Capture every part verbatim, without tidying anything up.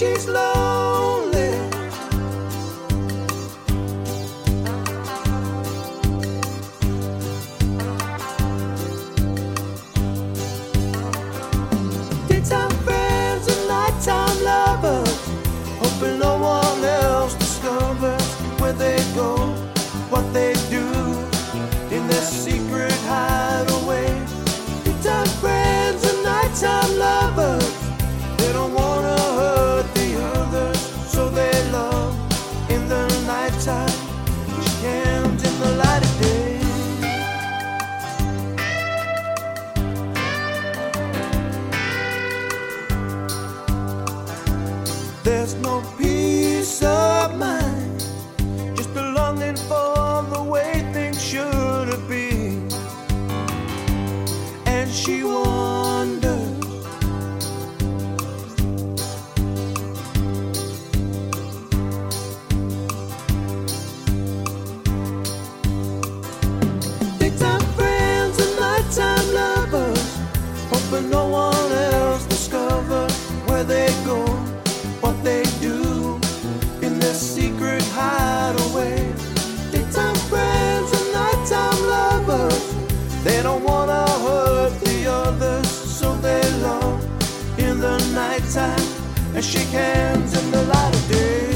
she's lonely. Daytime friends and nighttime lovers, hoping no one else discovers where they go, what they do in their secret hideaway. Daytime friends and nighttime lovers, they don't wanna hurt the others, so they love in the nighttime, she can't in the light of day. There's no peace of mind, just a longing for the way things should have been. And she wonders, daytime friends and nighttime lovers, hoping no one else discovers where they go, what they do in their secret hideaway. Daytime friends and nighttime lovers, they don't wanna hurt the others, so they love in the nighttime and shake hands in the light of day.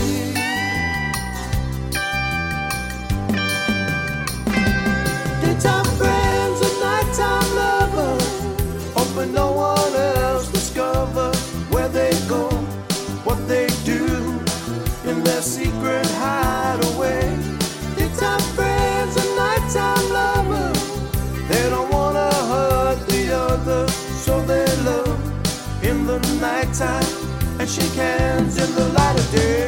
Daytime friends and nighttime lovers, hoping no one else discovers where they go, what they do in their secret hideaway. Daytime friends and nighttime lovers, they don't wanna hurt the others, so they love in the nighttime and shake hands in the light of day.